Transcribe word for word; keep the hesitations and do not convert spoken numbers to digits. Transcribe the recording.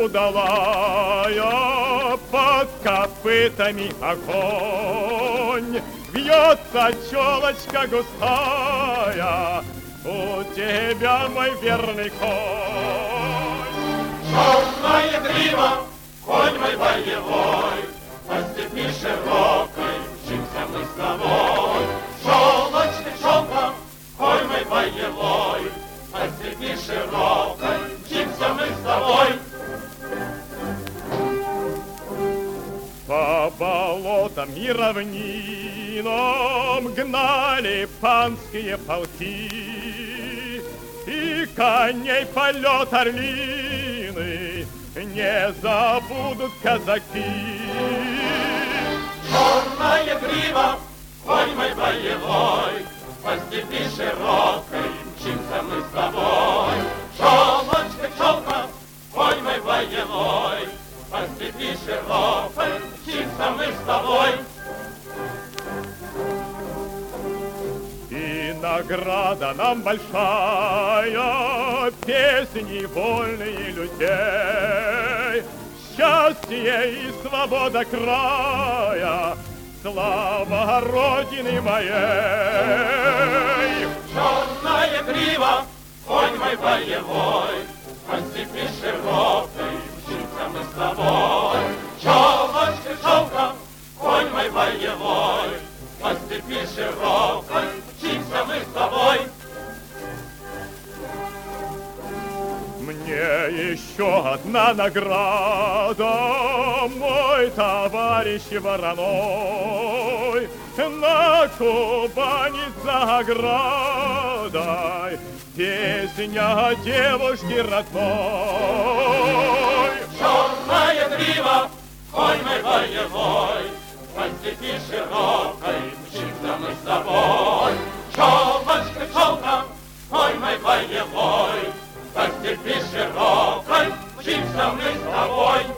удалая, под копытами огонь. Вьется челочка густая, у тебя, мой верный конь. Черная грива, конь мой боевой, по степи широкой мчимся мы с тобой. Челочка, челка, конь мой боевой, по степи широкой мчимся мы с тобой. По болотам и равнинам гнали панские полки, и коней полет орлиный не забудут казаки. Черная грива, конь мой боевой, по степи широкой мчимся мы с тобой. Челочка, челка, конь мой боевой, по степи широкой мчимся мы с тобой. И награда нам большая, песни вольные людей, счастье и свобода края, слава Родины моей. Черная грива, конь мой боевой, по степи широкой мчимся мы с тобой. Челочка, челка, конь мой боевой, по степи широкой мчимся мы с тобой. Мне еще одна награда, мой товарищ вороной, на Кубани за оградой песня девушки родной. Черная грива, конь мой боевой, по степи широкой мчимся мы с тобой. Челочка, челка, конь мой боевой, по степи широкой мчимся мы с тобой.